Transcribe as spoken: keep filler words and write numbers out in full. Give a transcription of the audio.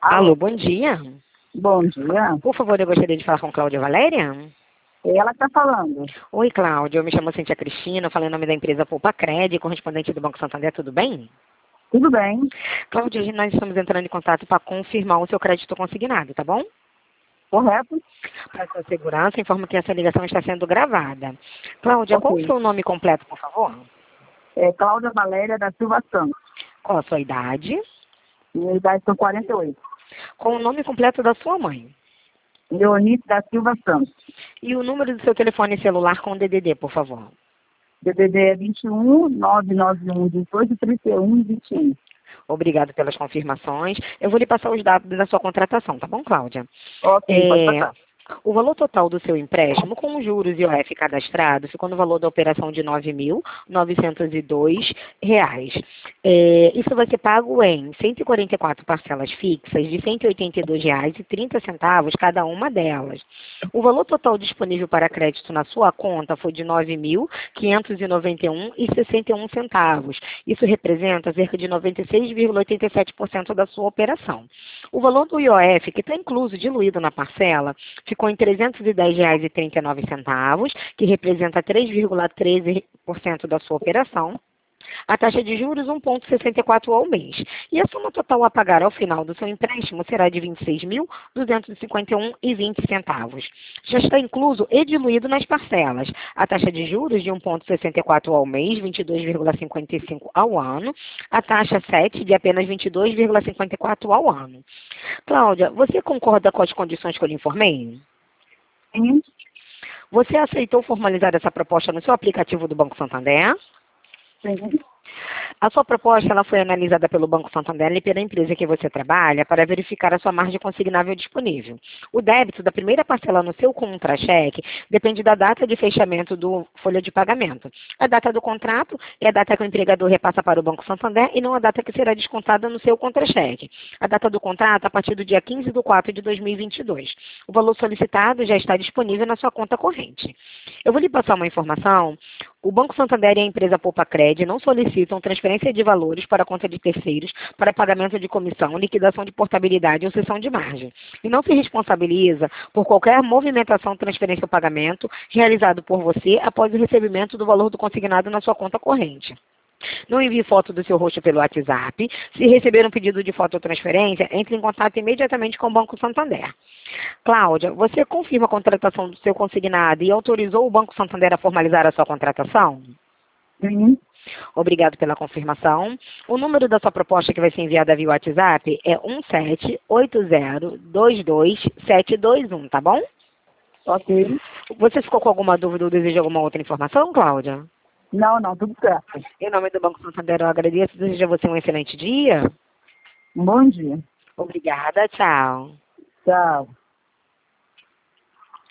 Alô, bom dia. Bom dia. Por favor, eu gostaria de falar com Cláudia Valéria. Ela está falando. Oi, Cláudia. Eu me chamo Cintia Cristina, falei em nome da empresa Poupa Cred, correspondente do Banco Santander. Tudo bem? Tudo bem. Cláudia, hoje nós estamos entrando em contato para confirmar o seu crédito consignado, tá bom? Correto? Para sua segurança, informo que essa ligação está sendo gravada. Cláudia, Ok. qual o seu nome completo, por favor? É Cláudia Valéria da Silva Santos. Qual a sua idade? Minha idade são quarenta e oito. Qual o nome completo da sua mãe? Leonice da Silva Santos. E o número do seu telefone celular com D D D, por favor? D D D é vinte e um, nove nove um, dezoito, trinta e um, vinte e um. Obrigado pelas confirmações. Eu vou lhe passar os dados da sua contratação, tá bom, Cláudia? Ok, pode É, passar. o valor total do seu empréstimo, com os juros e o F cadastrado, ficou no valor da operação de nove mil novecentos e dois reais. É, isso vai ser pago em cento e quarenta e quatro parcelas fixas de cento e oitenta e dois reais e trinta centavos cada uma delas. O valor total disponível para crédito na sua conta foi de nove mil quinhentos e noventa e um reais e sessenta e um centavos. Isso representa cerca de noventa e seis vírgula oitenta e sete por cento da sua operação. O valor do I O F, que está incluso, diluído na parcela, ficou em trezentos e dez reais e trinta e nove centavos, que representa três vírgula treze por cento da sua operação. A taxa de juros, um vírgula sessenta e quatro ao mês. E a soma total a pagar ao final do seu empréstimo será de vinte e seis mil duzentos e cinquenta e um reais e vinte centavos. Já está incluso e diluído nas parcelas. A taxa de juros de um vírgula sessenta e quatro ao mês, vinte e dois vírgula cinquenta e cinco ao ano. A taxa sete de apenas vinte e dois vírgula cinquenta e quatro ao ano. Cláudia, você concorda com as condições que eu lhe informei? Sim. Você aceitou formalizar essa proposta no seu aplicativo do Banco Santander? Sim. A sua proposta ela foi analisada pelo Banco Santander e pela empresa que você trabalha para verificar a sua margem consignável disponível. O débito da primeira parcela no seu contra-cheque depende da data de fechamento do folha de pagamento. A data do contrato é a data que o empregador repassa para o Banco Santander e não a data que será descontada no seu contra-cheque. A data do contrato a partir do dia quinze de quatro de dois mil e vinte e dois. O valor solicitado já está disponível na sua conta corrente. Eu vou lhe passar uma informação. O Banco Santander e a empresa Poupa Cred não solicitam transferência de valores para a conta de terceiros para pagamento de comissão, liquidação de portabilidade ou cessão de margem. E não se responsabiliza por qualquer movimentação, transferência ou pagamento realizado por você após o recebimento do valor do consignado na sua conta corrente. Não envie foto do seu rosto pelo WhatsApp. Se receber um pedido de foto ou transferência, entre em contato imediatamente com o Banco Santander. Cláudia, você confirma a contratação do seu consignado e autorizou o Banco Santander a formalizar a sua contratação? Sim. Obrigado pela confirmação. O número da sua proposta que vai ser enviada via WhatsApp é um sete oito zero dois dois sete dois um, tá bom? Ok. Você ficou com alguma dúvida ou deseja alguma outra informação, Cláudia? Não, não, tudo certo. Em nome do Banco Santander, eu agradeço e desejo a você um excelente dia. Um bom dia. Obrigada, tchau. Tchau.